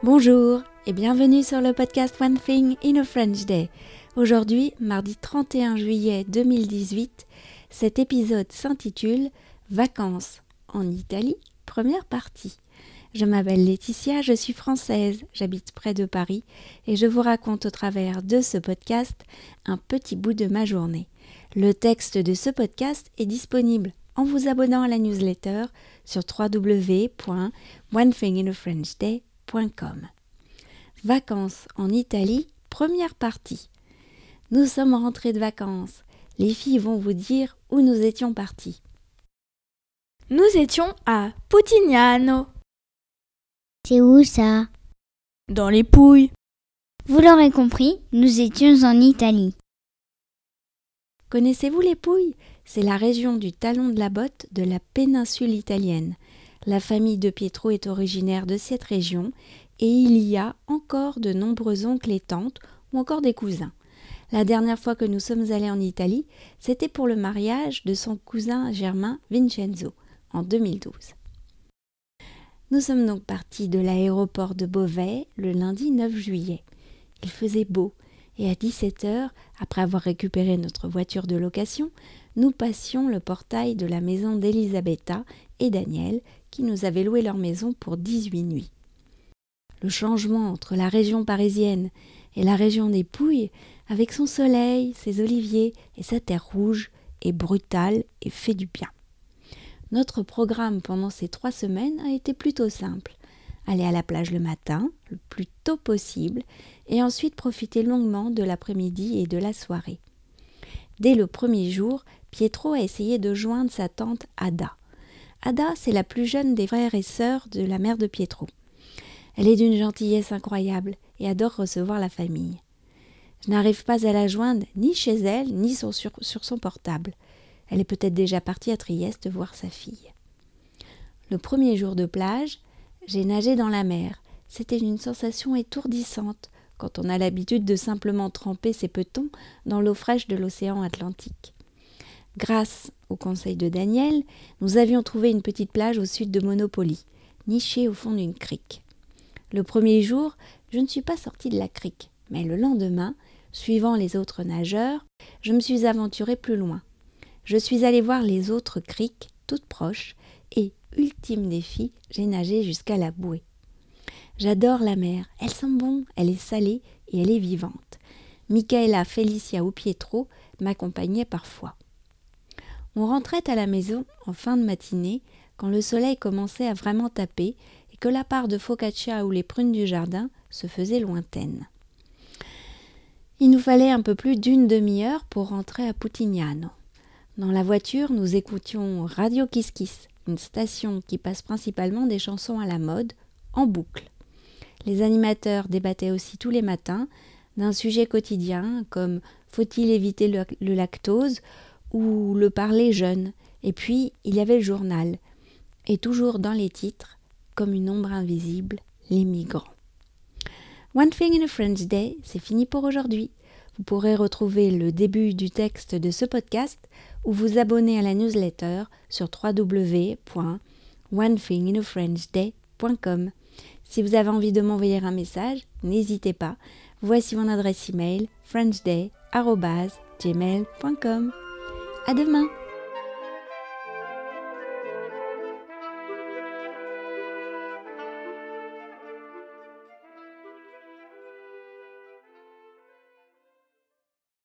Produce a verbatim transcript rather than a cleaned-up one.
Bonjour et bienvenue sur le podcast One Thing in a French Day. Aujourd'hui, mardi trente et un juillet deux mille dix-huit, cet épisode s'intitule « Vacances en Italie, première partie ». Je m'appelle Laetitia, je suis française, j'habite près de Paris et je vous raconte au travers de ce podcast un petit bout de ma journée. Le texte de ce podcast est disponible en vous abonnant à la newsletter sur w w w point one thing in a french day point com. Vacances en Italie, première partie. Nous sommes rentrés de vacances. Les filles vont vous dire où nous étions partis. Nous étions à Putignano. C'est où ça? Dans les Pouilles. Vous l'aurez compris, nous étions en Italie. Connaissez-vous les Pouilles? C'est la région du talon de la botte de la péninsule italienne. La famille de Pietro est originaire de cette région et il y a encore de nombreux oncles et tantes ou encore des cousins. La dernière fois que nous sommes allés en Italie, c'était pour le mariage de son cousin germain Vincenzo en deux mille douze. Nous sommes donc partis de l'aéroport de Beauvais le lundi neuf juillet. Il faisait beau et à dix-sept heures, après avoir récupéré notre voiture de location, nous passions le portail de la maison d'Elisabetta et Daniel qui nous avaient loué leur maison pour dix-huit nuits. Le changement entre la région parisienne et la région des Pouilles, avec son soleil, ses oliviers et sa terre rouge, est brutal et fait du bien. Notre programme pendant ces trois semaines a été plutôt simple. Aller à la plage le matin, le plus tôt possible, et ensuite profiter longuement de l'après-midi et de la soirée. Dès le premier jour, Pietro a essayé de joindre sa tante Ada. Ada, c'est la plus jeune des frères et sœurs de la mère de Pietro. Elle est d'une gentillesse incroyable et adore recevoir la famille. Je n'arrive pas à la joindre ni chez elle, ni sur, sur, sur son portable. Elle est peut-être déjà partie à Trieste voir sa fille. Le premier jour de plage, j'ai nagé dans la mer. C'était une sensation étourdissante quand on a l'habitude de simplement tremper ses petons dans l'eau fraîche de l'océan Atlantique. Grâce au conseil de Daniel, nous avions trouvé une petite plage au sud de Monopoli, nichée au fond d'une crique. Le premier jour, je ne suis pas sortie de la crique, mais le lendemain, suivant les autres nageurs, je me suis aventurée plus loin. Je suis allée voir les autres criques, toutes proches, et, ultime défi, j'ai nagé jusqu'à la bouée. J'adore la mer, elle sent bon, elle est salée et elle est vivante. Michaela, Felicia ou Pietro m'accompagnaient parfois. On rentrait à la maison en fin de matinée quand le soleil commençait à vraiment taper et que la part de focaccia ou les prunes du jardin se faisait lointaine. Il nous fallait un peu plus d'une demi-heure pour rentrer à Putignano. Dans la voiture, nous écoutions Radio Kiss Kiss, une station qui passe principalement des chansons à la mode, en boucle. Les animateurs débattaient aussi tous les matins d'un sujet quotidien comme « Faut-il éviter le, le lactose ?» ou « Le parler jeune ?» Et puis, il y avait le journal. Et toujours dans les titres, comme une ombre invisible, les migrants. One Thing in a French Day, c'est fini pour aujourd'hui. Vous pourrez retrouver le début du texte de ce podcast ou vous abonner à la newsletter sur w w w point one thing in a french day point com. Si vous avez envie de m'envoyer un message, n'hésitez pas. Voici mon adresse email frenchday arobase gmail point com. À demain!